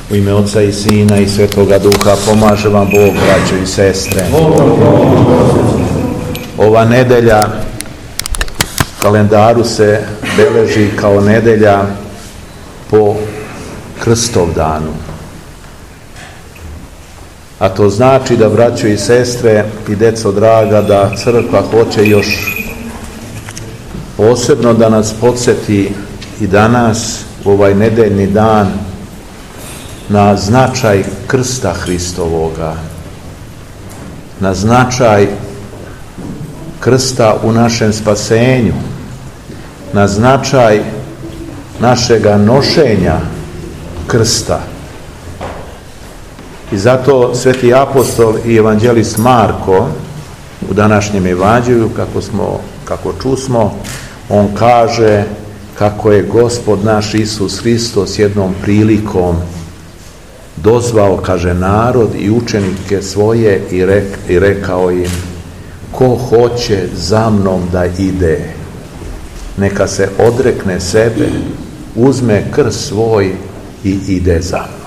U ime Oca i Sina i Svetoga Duha pomaže vam Bog, braćo i sestre. Ova nedelja u kalendaru se beleži kao nedelja po Krstovdanu. A to znači da, braćo i sestre i deco draga, da crkva hoće još posebno da nas podsjeti i danas u ovaj nedeljni dan na značaj krsta Hristovoga, na značaj krsta u našem spasenju, na značaj našega nošenja krsta. I zato sveti apostol i evanđelist Marko u današnjem evanđelju, kako čusmo, on kaže kako je Gospod naš Isus Hristos jednom prilikom dozvao, kaže, narod i učenike svoje i rekao im: ko hoće za mnom da ide, neka se odrekne sebe, uzme krst svoj i ide za mnom.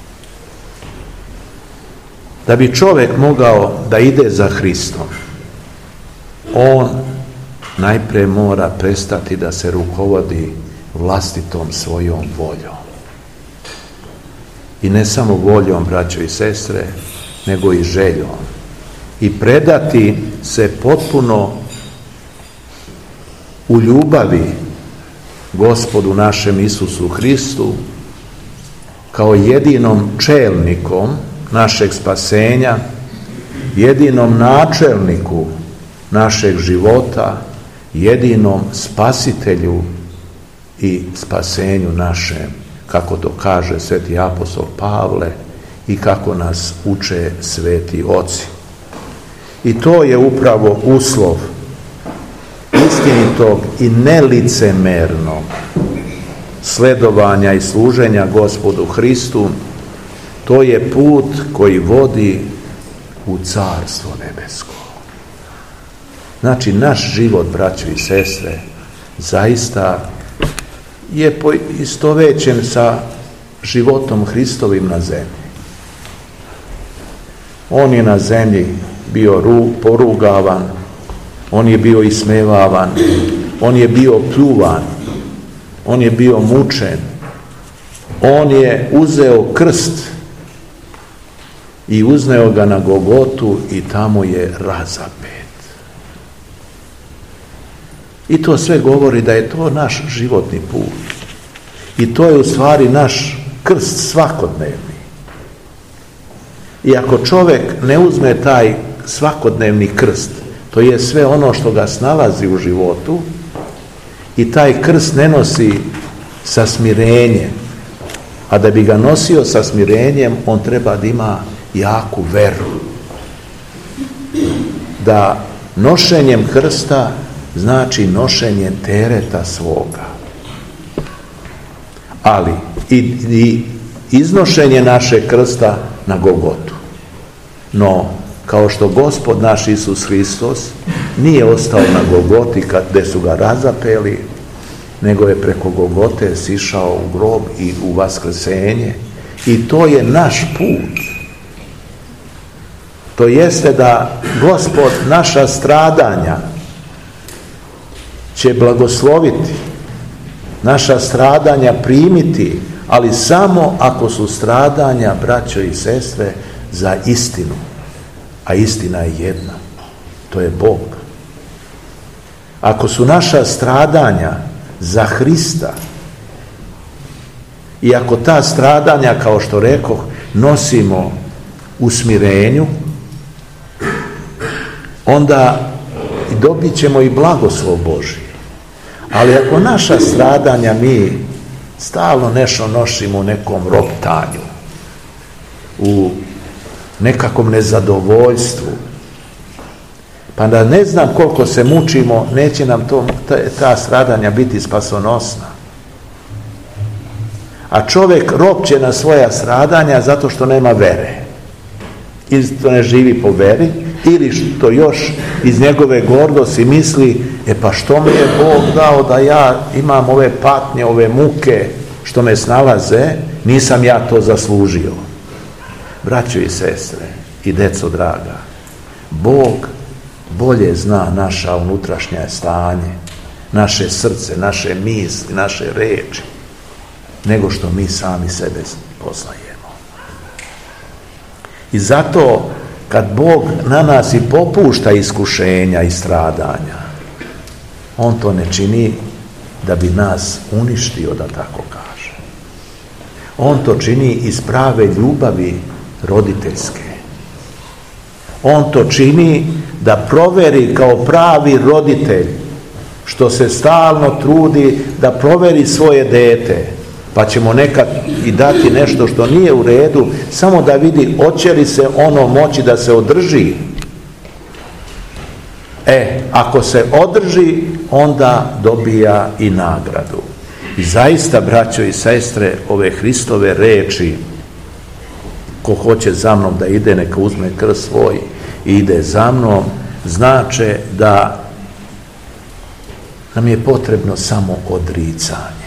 Da bi čovjek mogao da ide za Hristom, on najprije mora prestati da se rukovodi vlastitom svojom voljom. I ne samo voljom, braćo i sestre, nego i željom. I predati se potpuno u ljubavi Gospodu našem Isusu Hristu kao jedinom čelnikom našeg spasenja, jedinom načelniku našeg života, jedinom spasitelju i spasenju našem, kako to kaže sveti apostol Pavle i kako nas uče sveti oci. I to je upravo uslov istinitog i nelicemernog sledovanja i služenja Gospodu Hristu. To je put koji vodi u Carstvo nebesko. Znači, naš život, braćo i sestre, zaista je poistovećen sa životom Hristovim na zemlji. On je na zemlji bio porugavan, on je bio ismevavan, on je bio pljuvan, on je bio mučen, on je uzeo krst i uzneo ga na Golgotu i tamo je razapet. I to sve govori da je to naš životni put. I to je u stvari naš krst svakodnevni. I ako čovjek ne uzme taj svakodnevni krst, to je sve ono što ga snalazi u životu, i taj krst ne nosi sa smirenjem, a da bi ga nosio sa smirenjem, on treba da ima jaku veru. Da nošenjem krsta znači nošenje tereta svoga. Ali i iznošenje našeg krsta na Golgotu. No, kao što Gospod naš Isus Hristos nije ostao na Golgoti gdje su ga razapeli, nego je preko Golgote sišao u grob i u vaskrsenje. I to je naš put. To jeste da Gospod naša stradanja će blagosloviti, naša stradanja primiti, ali samo ako su stradanja, braćo i sestre, za istinu. A istina je jedna, to je Bog. Ako su naša stradanja za Hrista i ako ta stradanja, kao što rekoh, nosimo u smirenju, onda dobit ćemo i blagoslov Božji. Ali ako naša stradanja mi stalno nešto nosimo u nekom roptanju, u nekakvom nezadovoljstvu, pa da ne znam koliko se mučimo, neće nam ta stradanja biti spasonosna. A čovjek ropće na svoja stradanja zato što nema vere. Ili to ne živi po veri, ili što još iz njegove gordosti misli, pa što mi je Bog dao da ja imam ove patnje, ove muke, što me snalaze, nisam ja to zaslužio. Braćo i sestre i deco draga, Bog bolje zna naša unutrašnje stanje, naše srce, naše misli, naše reči, nego što mi sami sebe poznajemo. I zato, kad Bog na nas i popušta iskušenja i stradanja, On to ne čini da bi nas uništio, da tako kaže. On to čini iz prave ljubavi roditeljske. On to čini da proveri kao pravi roditelj, što se stalno trudi da proveri svoje dete, pa ćemo nekad i dati nešto što nije u redu, samo da vidi hoće li se ono moći da se održi. Ako se održi, onda dobija i nagradu. I zaista, braćo i sestre, ove Hristove reči, ko hoće za mnom da ide, neka uzme krst svoj i ide za mnom, znače da nam je potrebno samo odricanje.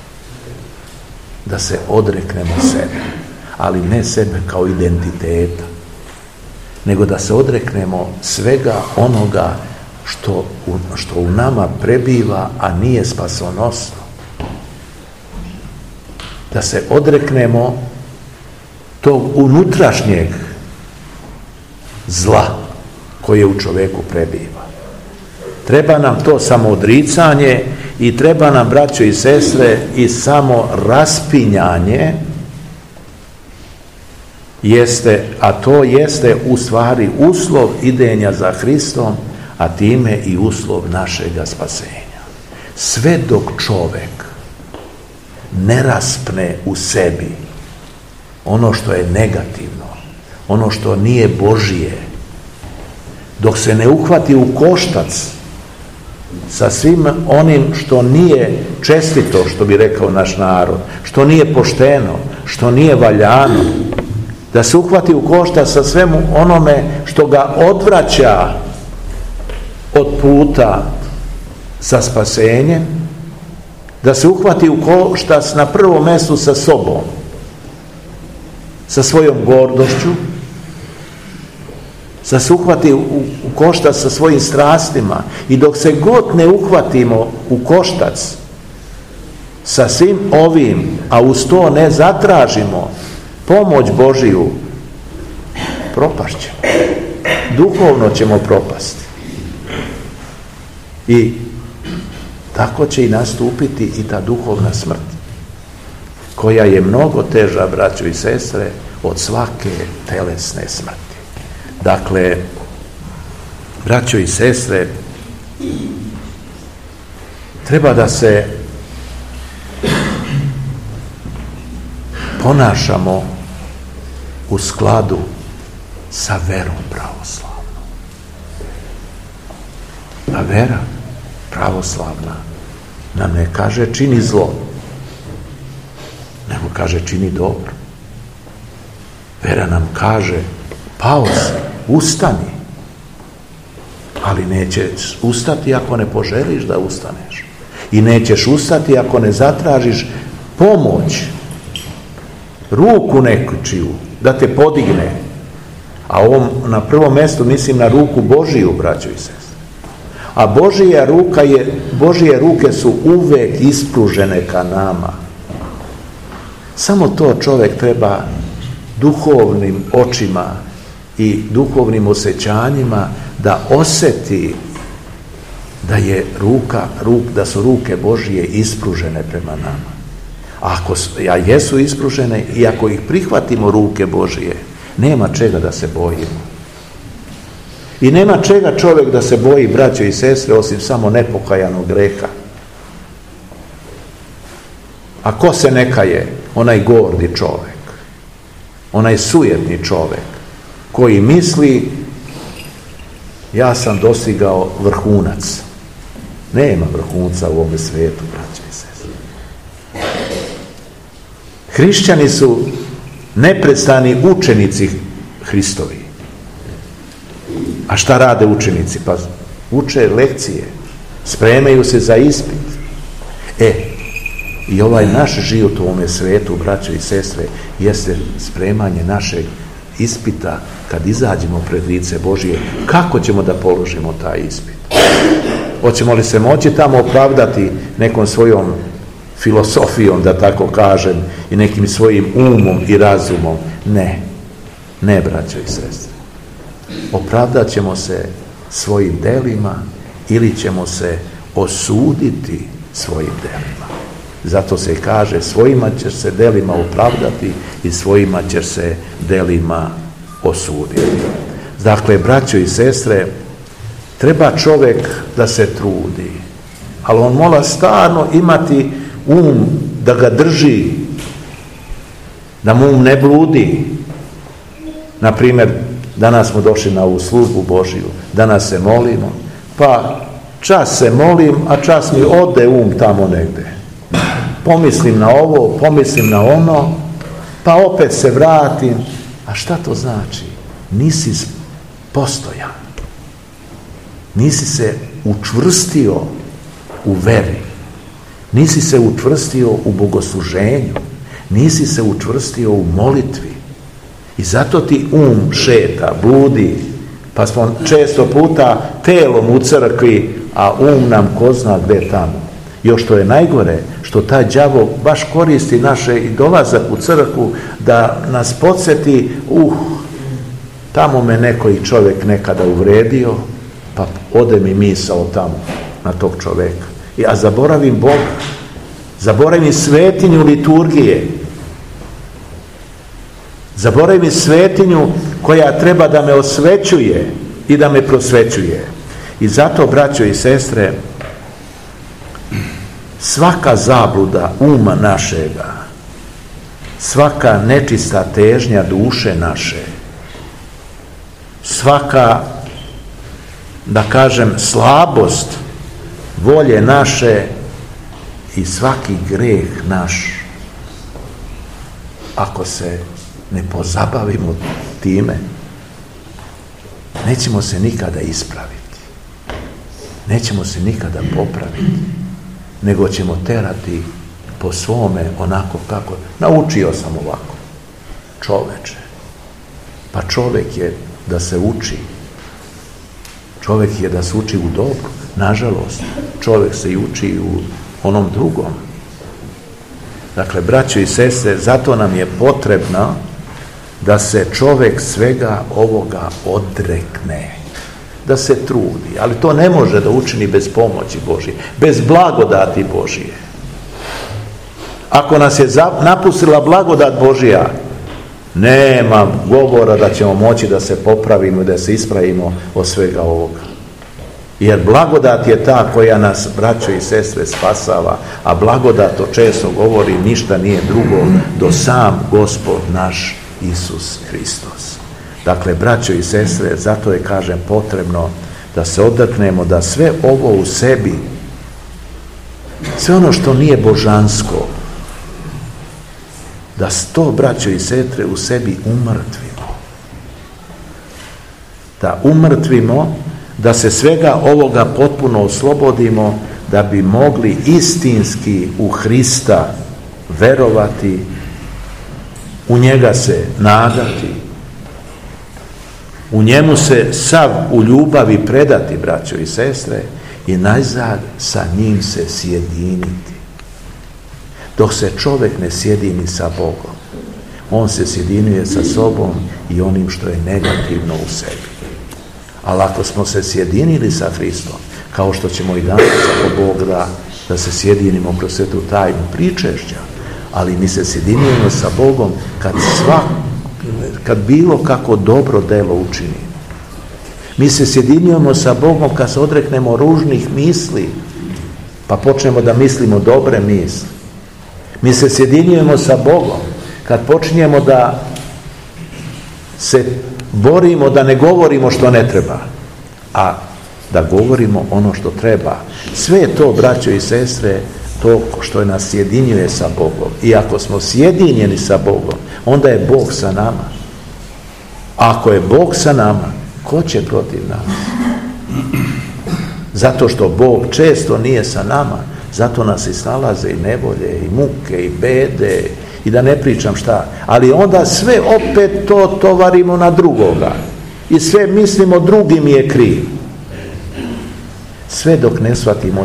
Da se odreknemo sebe, ali ne sebe kao identiteta, nego da se odreknemo svega onoga što u nama prebiva, a nije spasonosno. Da se odreknemo tog unutrašnjeg zla koje u čovjeku prebiva. Treba nam to samoodricanje i treba nam, braćo i sestre, i samo raspinjanje, a to jeste u stvari uslov idenja za Hristom, a time i uslov našega spasenja. Sve dok čovjek ne raspne u sebi ono što je negativno, ono što nije Božije, dok se ne uhvati u koštac sa svim onim što nije čestito, što bi rekao naš narod, što nije pošteno, što nije valjano, da se uhvati u koštac sa svemu onome što ga odvraća od puta sa spasenjem, da se uhvati u koštac na prvom mjestu sa sobom, sa svojom gordošću, da se uhvati u koštac sa svojim strastima, i dok se god ne uhvatimo u koštac sa svim ovim, a uz to ne zatražimo pomoć Božiju, propašćemo. Duhovno ćemo propasti. I tako će i nastupiti i ta duhovna smrt, koja je mnogo teža, braćo i sestre, od svake telesne smrti. Dakle, braćo i sestre, treba da se ponašamo u skladu sa verom pravoslavnom. A vera pravoslavna nam ne kaže čini zlo, nego kaže čini dobro. Vera nam kaže pao si, ustani, ali nećeš ustati ako ne poželiš da ustaneš, i nećeš ustati ako ne zatražiš pomoć, ruku nečiju da te podigne. A ovom na prvom mjestu mislim na ruku Božiju, braćo i sestre. A Božije ruke su uvek ispružene ka nama. Samo to čovjek treba duhovnim očima i duhovnim osjećanjima da osjeti da su ruke Božije ispružene prema nama. Ako jesu ispružene i ako ih prihvatimo ruke Božije, nema čega da se bojimo. I nema čega čovjek da se boji, braćo i sestre, osim samo nepokajanog greha. A ko se ne kaje? Onaj gordi čovjek, onaj sujetni čovjek, koji misli ja sam dostigao vrhunac. Nema vrhunca u ovome svijetu, braćo i sestre. Hrišćani su neprestani učenici Hristovi. A šta rade učenici? Pa uče lekcije, spremaju se za ispit. I ovaj naš život u ovome svetu, braćo i sestre, jeste spremanje našeg ispita kad izađemo pred lice Božije. Kako ćemo da položimo taj ispit? Hoćemo li se moći tamo opravdati nekom svojom filosofijom, da tako kažem, i nekim svojim umom i razumom? Ne, braćo i sestre. Opravdat ćemo se svojim delima ili ćemo se osuditi svojim delima. Zato se kaže, svojima će se delima opravdati i svojima će se delima osuditi. Dakle, braćo i sestre, treba čovjek da se trudi, ali on mora stalno imati da ga drži, da mu ne bludi. Na primjer, danas smo došli na ovu službu Božiju, danas se molimo, pa čas se molim, a čas mi ode tamo negde. Pomislim na ovo, pomislim na ono, pa opet se vratim. A šta to znači? Nisi postojan. Nisi se učvrstio u veri. Nisi se učvrstio u bogosluženju. Nisi se učvrstio u molitvi. I zato ti šeta, bludi, pa smo često puta telom u crkvi, a nam ko zna gde tamo. Još što je najgore, što taj đavo baš koristi naše i dolazak u crkvu da nas podsjeti, tamo me neki čovjek nekada uvredio, pa ode mi misao tamo na tog čovjeka. Ja zaboravim Boga, zaboravim svetinju liturgije, zaboravim svetinju koja treba da me osvećuje i da me prosvećuje. I zato, braćo i sestre, svaka zabluda uma našega, svaka nečista težnja duše naše, svaka, da kažem, slabost volje naše i svaki greh naš, ako se ne pozabavimo time, nećemo se nikada ispraviti, nećemo se nikada popraviti, nego ćemo terati po svome onako kako naučio sam ovako. Čoveče, pa čovjek je da se uči, čovjek je da se uči u dobru. Nažalost, čovjek se i uči u onom drugom. Dakle, braćo i sestre, zato nam je potrebno da se čovjek svega ovoga odrekne, da se trudi, ali to ne može da učini bez pomoći Božije, bez blagodati Božije. Ako nas je napustila blagodat Božija, nema govora da ćemo moći da se popravimo i da se ispravimo od svega ovoga. Jer blagodat je ta koja nas, braćo i sestre, spasava, a blagodat, to često govori, ništa nije drugo do sam Gospod naš Isus Hristos. Dakle, braćo i sestre, zato je, kažem, potrebno da se odreknemo, da sve ovo u sebi, sve ono što nije božansko, da to, braćo i sestre, u sebi umrtvimo. Da umrtvimo, da se svega ovoga potpuno oslobodimo, da bi mogli istinski u Hrista verovati, u njega se nadati, u njemu se sav u ljubavi predati, braćo i sestre, i najzad sa njim se sjediniti. Dok se čovjek ne sjedini sa Bogom, on se sjedinjuje sa sobom i onim što je negativno u sebi. Ali ako smo se sjedinili sa Hristom, kao što ćemo i danas, ako Bog da se sjedinimo kroz svetu tajnu pričešća, ali mi se sjedinjujemo sa Bogom kad bilo kako dobro delo učinimo. Mi se sjedinjujemo sa Bogom kad se odreknemo ružnih misli, pa počnemo da mislimo dobre misli. Mi se sjedinjujemo sa Bogom kad počinjemo da se borimo da ne govorimo što ne treba, a da govorimo ono što treba. Sve je to, braćo i sestre, to što nas sjedinjuje sa Bogom. I ako smo sjedinjeni sa Bogom, onda je Bog sa nama. Ako je Bog sa nama, ko će protiv nas? Zato što Bog često nije sa nama, Zato nas i snalaze i nevolje, i muke, i bede, i da ne pričam šta. Ali onda sve opet to tovarimo na drugoga. I sve mislimo drugi mi je kriv. Sve dok ne shvatimo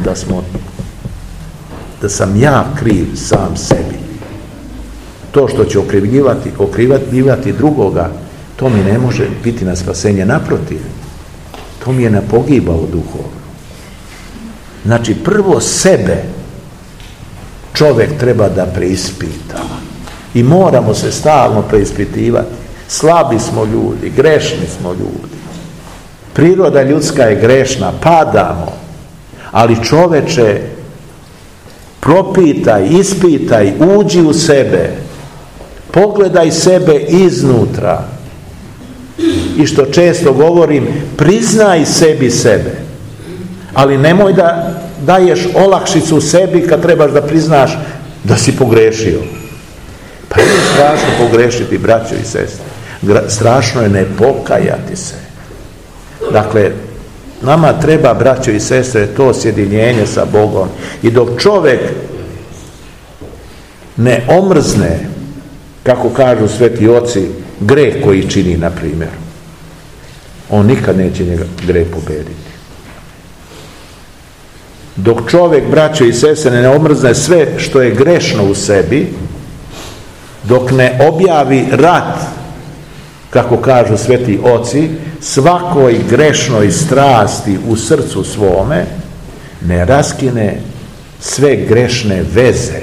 da sam ja kriv sam sebi. To što će okrivljivati drugoga, to mi ne može biti na spasenje. Naprotiv, to mi je na pogibao duhovno. Znači, prvo sebe čovjek treba da preispita. I moramo se stalno preispitivati. Slabi smo ljudi, grešni smo ljudi. Priroda ljudska je grešna, padamo. Ali čoveče, propitaj, ispitaj, uđi u sebe. Pogledaj sebe iznutra. I što često govorim, priznaj sebi sebe. Ali nemoj da daješ olakšicu sebi kad trebaš da priznaš da si pogrešio. Pa nije strašno pogrešiti, braćo i sestre. Strašno je ne pokajati se. Dakle, nama treba, braćo i sestre, to sjedinjenje sa Bogom. I dok čovjek ne omrzne, kako kažu sveti oci, greh koji čini, na primjer, on nikad neće njega greh pobediti. Dok čovjek, braćo i sestre, ne omrzne sve što je grešno u sebi, dok ne objavi rat, kako kažu sveti oci, svakoj grešnoj strasti u srcu svome, ne raskine sve grešne veze,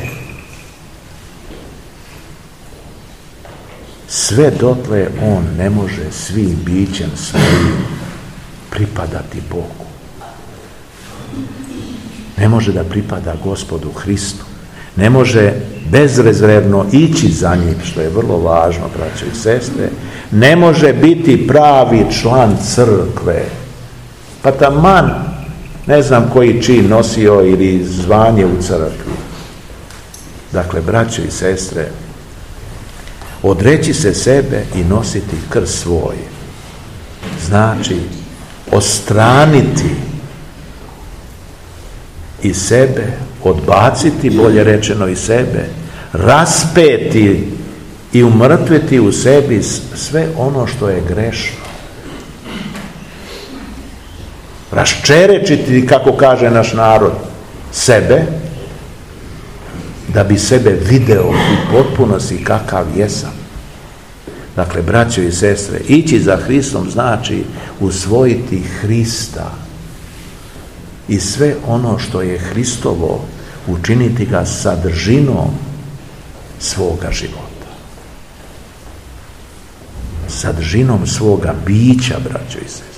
sve dotle on ne može svim bićem svojim pripadati Bogu. Ne može da pripada Gospodu Hristu. Ne može bezrezervno ići za njim, što je vrlo važno, braćo i sestre. Ne može biti pravi član crkve. Pa taman, ne znam koji čin nosio ili zvanje u crkvi. Dakle, braćo i sestre, odreći se sebe i nositi krst svoj. Znači, ostraniti i sebe, odbaciti, bolje rečeno, i sebe, raspeti i umrtviti u sebi sve ono što je grešno. Raščerečiti, kako kaže naš narod, sebe, da bi sebe video u potpunosti kakav jesam. Dakle, braćo i sestre, ići za Hristom znači usvojiti Hrista i sve ono što je Hristovo, učiniti ga sadržinom svoga života. Sadržinom svoga bića, braćo i sestre.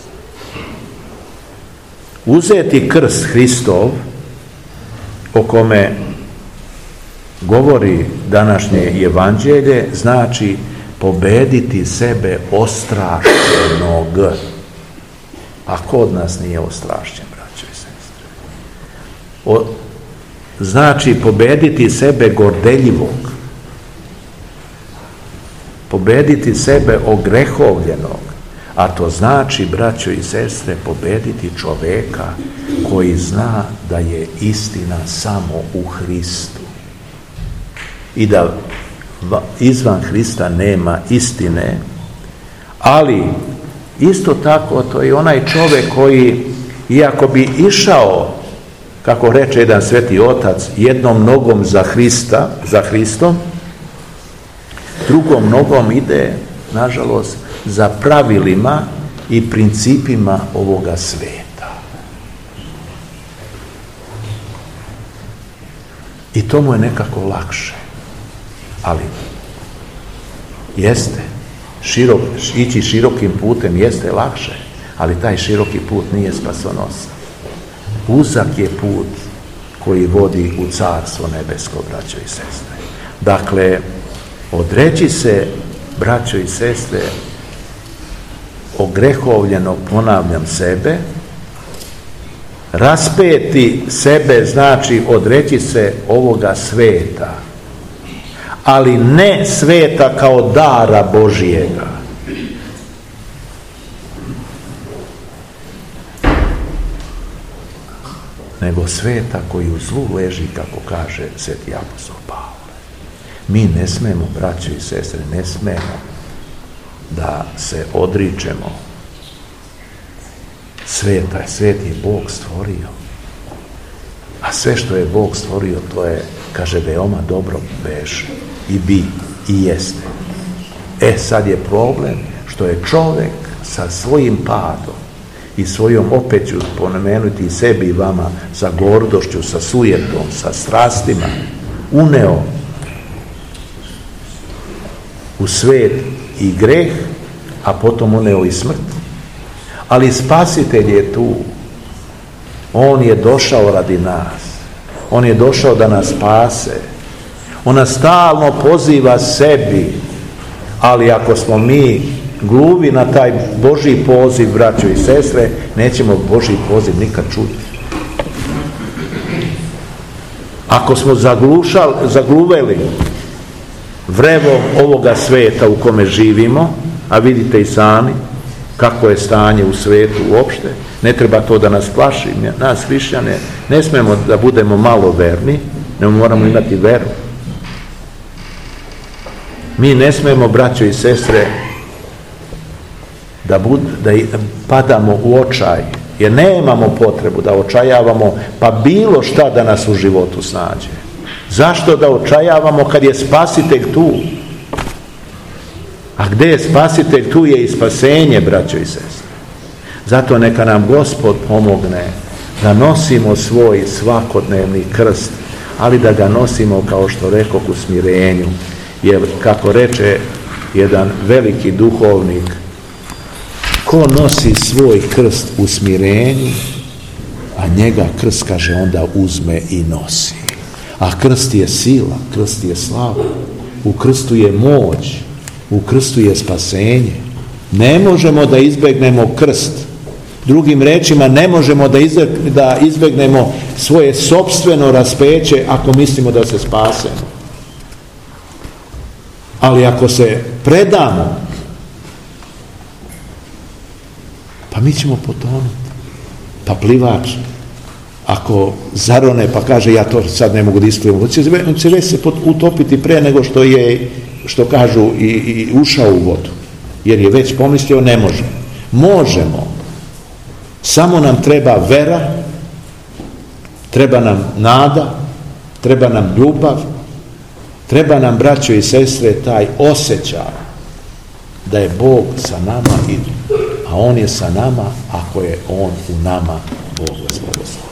Uzeti krst Hristov, o kome govori današnje evanđelje, znači pobediti sebe ostrašćenog. A ko od nas nije ostrašćen, braćo i sestre? Znači pobediti sebe gordeljivog, pobediti sebe ogrehovljenog, a to znači, braćo i sestre, pobediti čoveka koji zna da je istina samo u Hristu i da izvan Hrista nema istine. Ali isto tako to je onaj čovjek koji, iako bi išao, kako reče jedan sveti otac, jednom nogom za Hristom, drugom nogom ide, nažalost, za pravilima i principima ovoga sveta. I to mu je nekako lakše. Ali jeste, ići širokim putem jeste lakše, ali taj široki put nije spasonosan. Uzak je put koji vodi u carstvo nebesko, braćo i sestre. Dakle, odreći se, braćo i sestre, ogrehovljenog, ponavljam, sebe, raspeti sebe znači odreći se ovoga sveta, ali ne sveta kao dara Božijega. nego sveta koji u zlu leži, kako kaže sveti apostol Pavle. Mi ne smemo, braćo i sestre, ne smemo da se odričemo sveta. Svet je Bog stvorio. A sve što je Bog stvorio, to je, kaže, veoma dobro beše i bi i jeste. Sad je problem što je čovjek sa svojim padom i svojom, opet ću pomenuti i sebi i vama, sa gordošću, sa sujetom, sa strastima, uneo u svet i greh, a potom uneo i smrt. Ali Spasitelj je tu. On je došao radi nas. On je došao da nas spase. On nas stalno poziva sebi. Ali ako smo mi gluvi na taj Božji poziv, braćo i sestre, nećemo Božji poziv nikad čuti. Ako smo zagluveli vrevom ovoga sveta u kome živimo, a vidite i sami kako je stanje u svetu uopšte, ne treba to da nas plaši. Nas hrišćane ne smemo da budemo malo verni, nego moramo imati veru. Mi ne smemo, braćo i sestre, da padamo u očaj, jer nemamo potrebu da očajavamo, pa bilo šta da nas u životu snađe. Zašto da očajavamo kad je Spasitelj tu? A gdje je Spasitelj, tu je i spasenje, braćo i sestre. Zato neka nam Gospod pomogne da nosimo svoj svakodnevni krst, ali da ga nosimo, kao što rekoh, u smirenju. Jer, kako reče jedan veliki duhovnik, ko nosi svoj krst u smirenju, a njega krst, kaže, onda uzme i nosi. A krst je sila, krst je slava, u krstu je moć, u krstu je spasenje. Ne možemo da izbegnemo krst. Drugim rečima, ne možemo da izbegnemo svoje sopstveno raspeće ako mislimo da se spasemo. Ali ako se predamo, pa mi ćemo potonuti. Pa plivač, ako zarone pa kaže ja to sad ne mogu da isplivam, on će već se utopiti pre nego što je, što kažu, i ušao u vodu. Jer je već pomislio ne može. Možemo. Samo nam treba vera, treba nam nada, treba nam ljubav, treba nam, braćo i sestre, taj osjećaj da je Bog sa nama, a On je sa nama ako je On u nama. Bog vas blagoslovi.